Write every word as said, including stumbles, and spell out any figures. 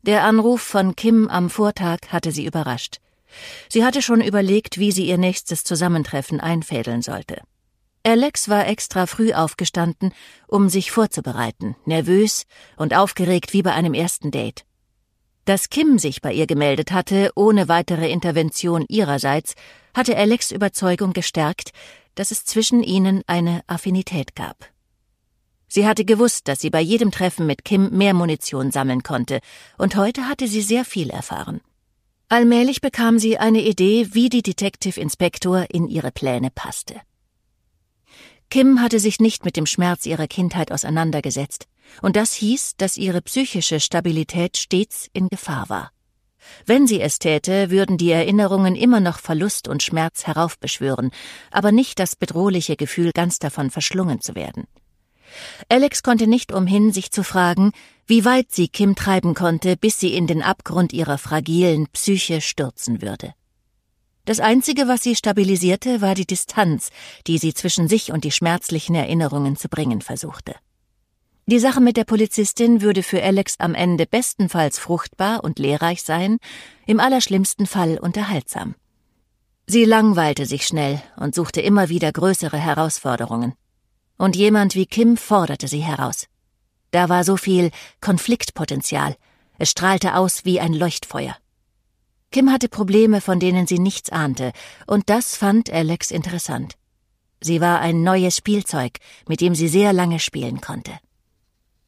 Der Anruf von Kim am Vortag hatte sie überrascht. Sie hatte schon überlegt, wie sie ihr nächstes Zusammentreffen einfädeln sollte. Alex war extra früh aufgestanden, um sich vorzubereiten, nervös und aufgeregt wie bei einem ersten Date. Dass Kim sich bei ihr gemeldet hatte, ohne weitere Intervention ihrerseits, hatte Alex' Überzeugung gestärkt, dass es zwischen ihnen eine Affinität gab. Sie hatte gewusst, dass sie bei jedem Treffen mit Kim mehr Munition sammeln konnte, und heute hatte sie sehr viel erfahren. Allmählich bekam sie eine Idee, wie die Detective Inspector in ihre Pläne passte. Kim hatte sich nicht mit dem Schmerz ihrer Kindheit auseinandergesetzt, und das hieß, dass ihre psychische Stabilität stets in Gefahr war. Wenn sie es täte, würden die Erinnerungen immer noch Verlust und Schmerz heraufbeschwören, aber nicht das bedrohliche Gefühl, ganz davon verschlungen zu werden. Alex konnte nicht umhin, sich zu fragen, wie weit sie Kim treiben konnte, bis sie in den Abgrund ihrer fragilen Psyche stürzen würde. Das Einzige, was sie stabilisierte, war die Distanz, die sie zwischen sich und die schmerzlichen Erinnerungen zu bringen versuchte. Die Sache mit der Polizistin würde für Alex am Ende bestenfalls fruchtbar und lehrreich sein, im allerschlimmsten Fall unterhaltsam. Sie langweilte sich schnell und suchte immer wieder größere Herausforderungen. Und jemand wie Kim forderte sie heraus. Da war so viel Konfliktpotenzial, es strahlte aus wie ein Leuchtfeuer. Kim hatte Probleme, von denen sie nichts ahnte, und das fand Alex interessant. Sie war ein neues Spielzeug, mit dem sie sehr lange spielen konnte.